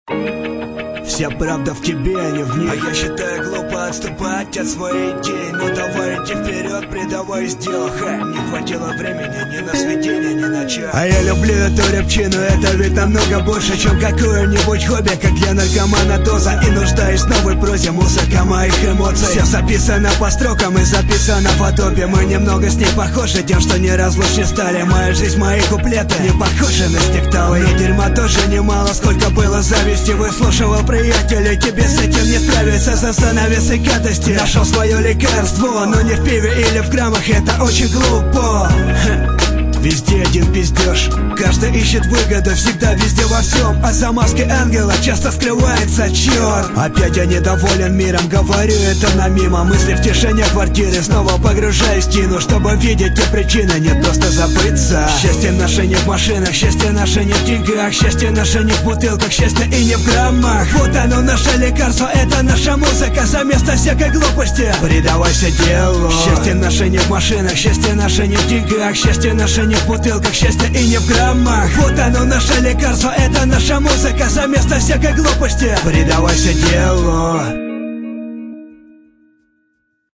Вся правда в тебе, а не в ней. А я считаю глупо отступать от своей идеи. Ну давай иди вперед, предавай сделай. Не хватило времени ни на сведение, ни на час. А я люблю эту рябчину, это ведь намного больше, чем какое-нибудь хобби. Как для наркомана доза, и нуждаюсь в новой прозе. Музыка моих эмоций, все записано по строкам и записано в подобие. Мы немного с ней похожи тем, что не разлучны стали. Моя жизнь, мои куплеты не похожи на стекталы. И дерьма тоже немало, сколько было зависти. Выслушивал приятелей, тебе с этим не справиться. За занавесы гадости нашел свое лекарство, но не в пиве или в граммах, это очень глупо. Везде один пиздеж, каждый ищет выгоду, всегда везде во всем. А за маской ангела часто скрывается черт. Опять я недоволен миром, говорю это на мимо. Мысли в тишине квартиры, снова погружаюсь в тину, чтобы видеть те причины, не просто забыться. Счастье наше не в машинах, счастье наше не в деньгах, счастье наше не в бутылках, счастье и не в граммах. Вот оно наше лекарство, это наша музыка, за место всякой глупости предавайся делу. Счастье наше не в машинах, счастье наше не в деньгах, счастье наше не в бутылках, счастье и не в граммах. Вот оно наше лекарство, это наша музыка, за место всякой глупости предавайся делу.